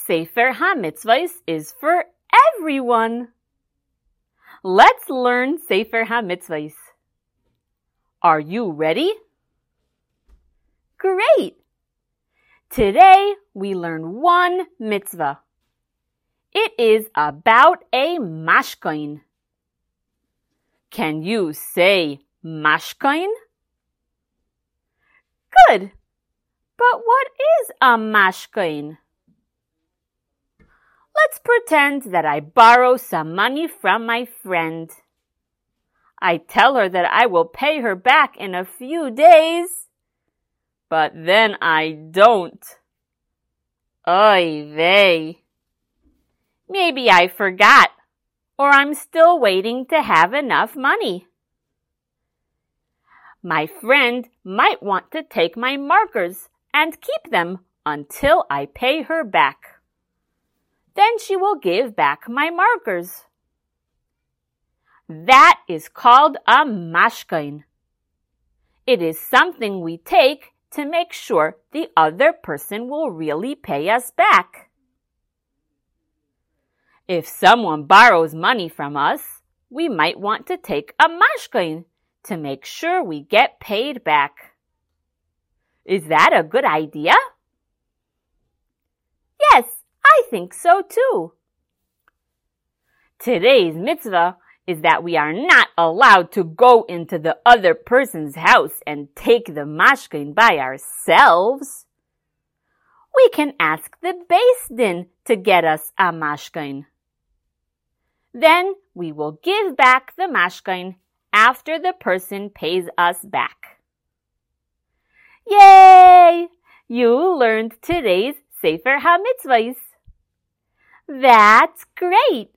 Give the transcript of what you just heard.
Sefer HaMitzvahs is for everyone. Let's learn Sefer HaMitzvahs. Are you ready? Great! Today we learn one mitzvah. It is about a mashkain. Can you say mashkain? Good! But what is a mashkain? Let's pretend that I borrow some money from my friend. I tell her that I will pay her back in a few days, but then I don't. Oy vey. Maybe I forgot, or I'm still waiting to have enough money. My friend might want to take my markers and keep them until I pay her back. Then she will give back my markers. That is called a mashkain. It is something we take to make sure the other person will really pay us back. If someone borrows money from us, we might want to take a mashkain to make sure we get paid back. Is that a good idea? Yes, I think so too. Today's mitzvah is that we are not allowed to go into the other person's house and take the mashkain by ourselves. We can ask the Beis Din to get us a mashkain. Then we will give back the mashkain after the person pays us back. Yay! You learned today's Sefer HaMitzvahs. That's great!